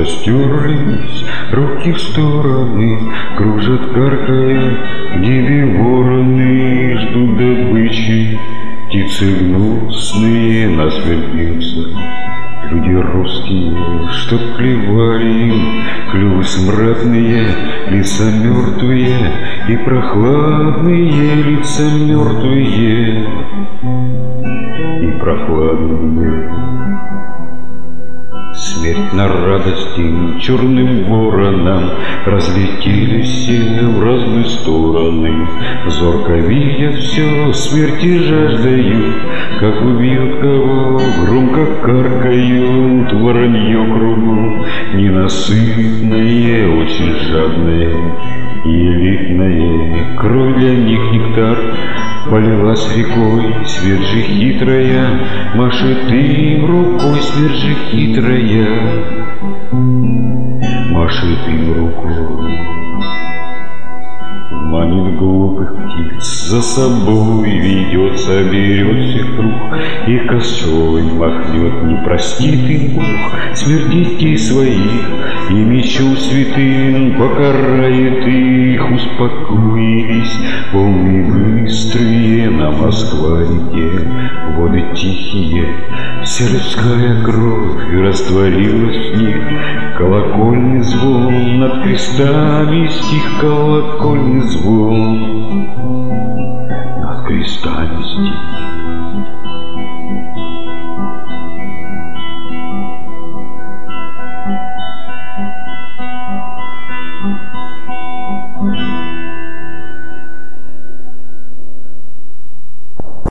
распростерлись руки в стороны, кружат, каркая, в небе вороны, ждут добычи, птицы гнусные насмерть бьются. Люди русские, чтоб клевали им клювы смрадные, лица мертвые и прохладные, лица мертвые и прохладные. Смерть на радости черным воронам разлетелись все в разные стороны. Зорко видят все, смерти жаждают, как убьют кого, громко каркают, воронье кругом, ненасытное, очень жадное и элитное. Кровь для них нектар полилась рекой, смерть же хитрая машет им рукой, смерть же хитрая машет им рукой. Манит глупых птиц за собой, ведет, соберет всех рук и косой махнет, не простит им Бог смерть детей своих, и мечом святым покарает их. Успокоились волны быстрые на Москва-реке, воды тихие, вся людская кровь растворилась в них. Колокольный звон над крестами стих, колокольный звон над крестами стих.